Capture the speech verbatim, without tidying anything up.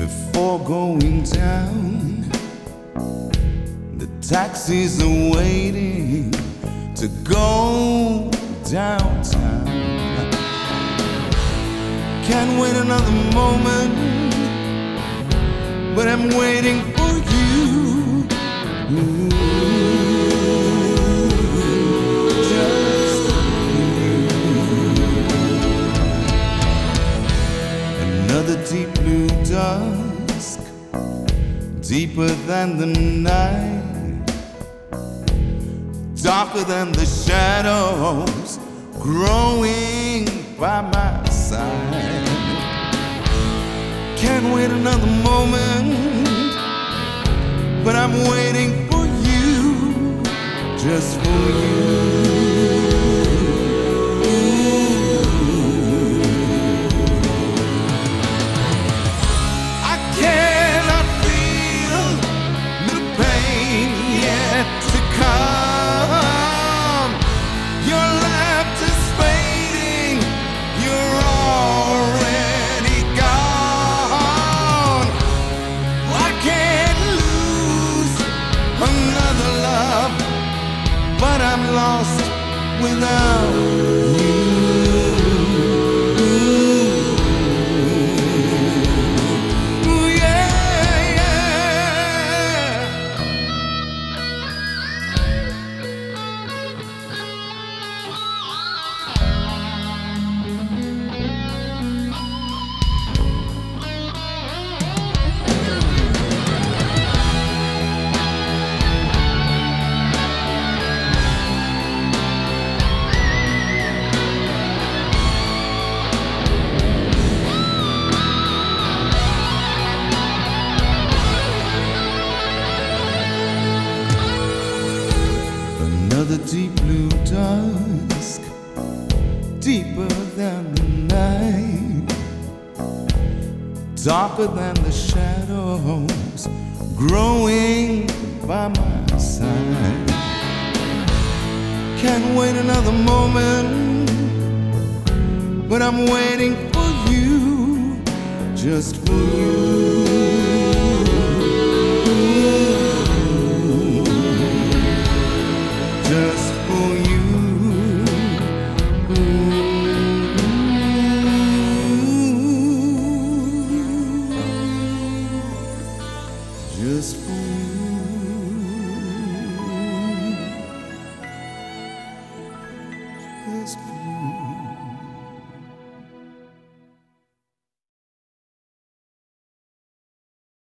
Before going down, the taxis are waiting to go downtown. Can't wait another moment, but I'm waiting for you. Ooh, just for you. Another deep blue dusk, deeper than the night, darker than the shadows growing by my side. Can't wait another moment, but I'm waiting for you, just for you. I cannot feel the pain yet to come. Your laughter's fading, you're already gone. I can't lose another love, but I'm lost without you. Ooh, yeah, yeah. Another deep blue dusk, deeper than the night, darker than the shadows growing by my side. Can't wait another moment, but I'm waiting for you, just for you. Just for you. Just for you. Just for you.